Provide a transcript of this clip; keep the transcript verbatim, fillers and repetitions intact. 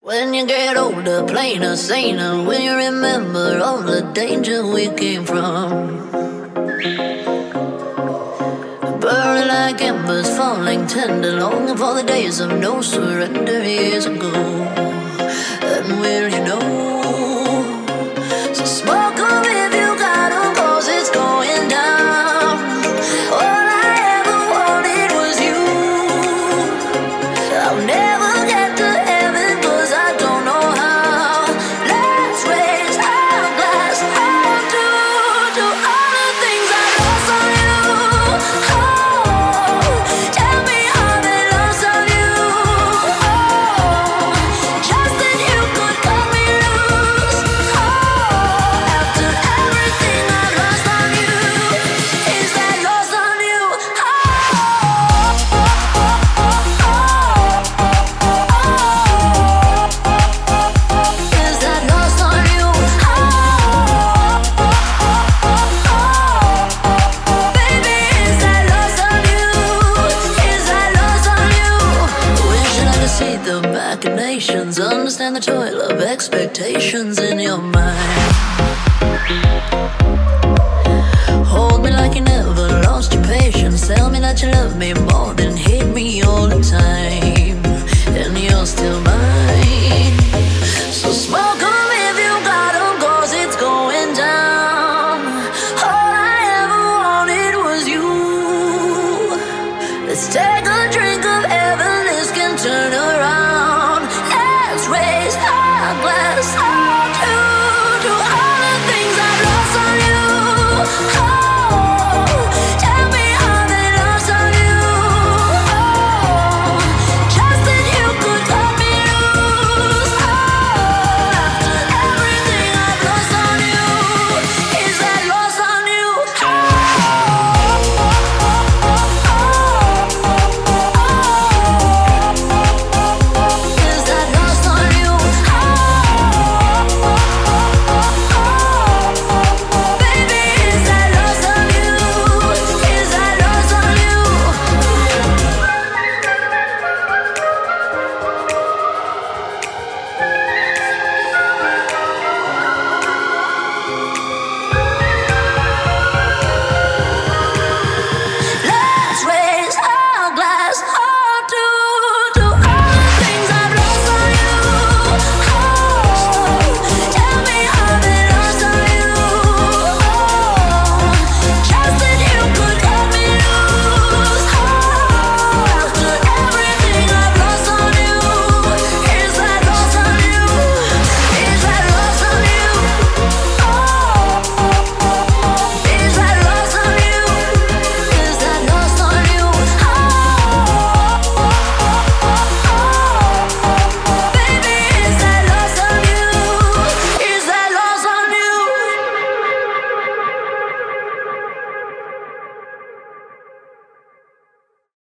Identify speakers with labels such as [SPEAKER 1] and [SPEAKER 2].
[SPEAKER 1] When you get older, plainer, saner, when you remember all the danger we came from. Burning like embers, falling tender, longing for the days of no surrender years ago. And will you know? So smoke 'em if you got 'em, 'cause it's going down. All I ever wanted was you. I'll never get to heaven 'cause I don't know how. Let's raise our glass up to, to all the things I lost on you. Oh, tell me how they lost on you. Oh, just that you could cut me loose. Oh, after everything I've lost on you, is that lost on you? Oh, oh, oh, oh, oh. Is that lost on you? Oh, baby, is that lost on you? Is that lost on you? Wishing I could see the machinations, understand the toil of expectations in your mind. Hold me like you never lost your patience. Tell me that you love me more than hate me all the time. And you're still mine.